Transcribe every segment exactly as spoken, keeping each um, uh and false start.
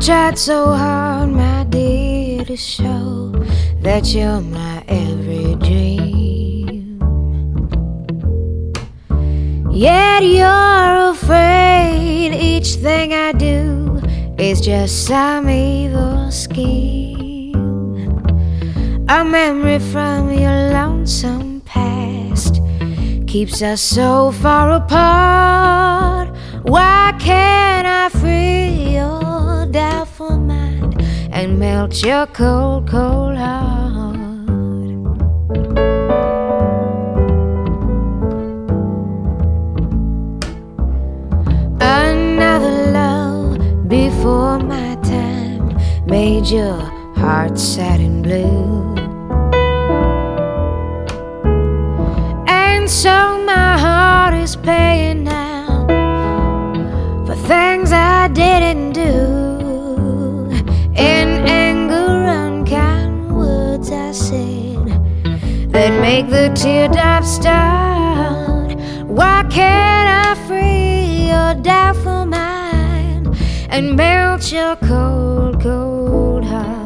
tried so hard, my dear, to show that you're my every dream. Yet you're afraid each thing I do is just some evil scheme. A memory from your lonesome past keeps us so far apart. Why can't I free your doubtful mind and melt your cold, cold heart? Another love before my time made your heart sad and blue, and so my heart is paying now for things I didn't do. In anger, unkind words I said that make the teardrops start. Why can't I free your doubtful mind and melt your cold, cold heart?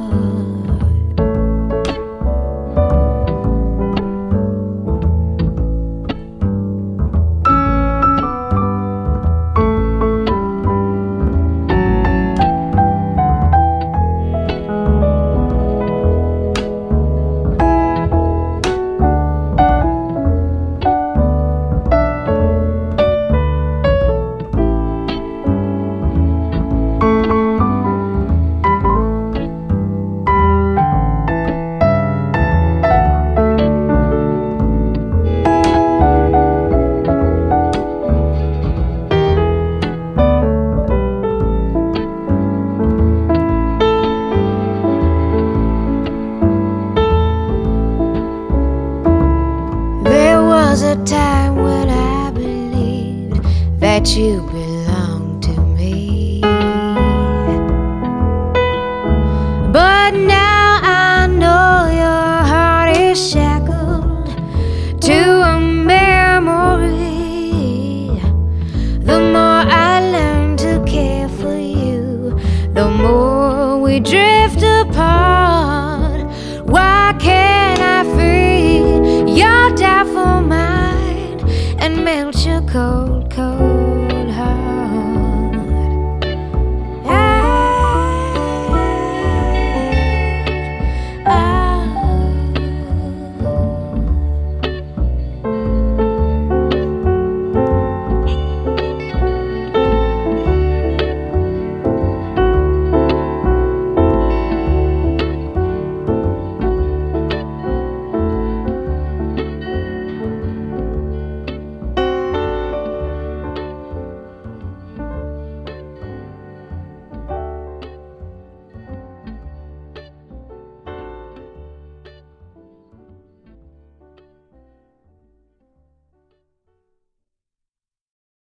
A time when I believed that you belonged to me, but now I know your heart is shackled to a memory. The more I learn to care for you, the more we drift apart. Why can't I free your doubtful mind and melt your cold, cold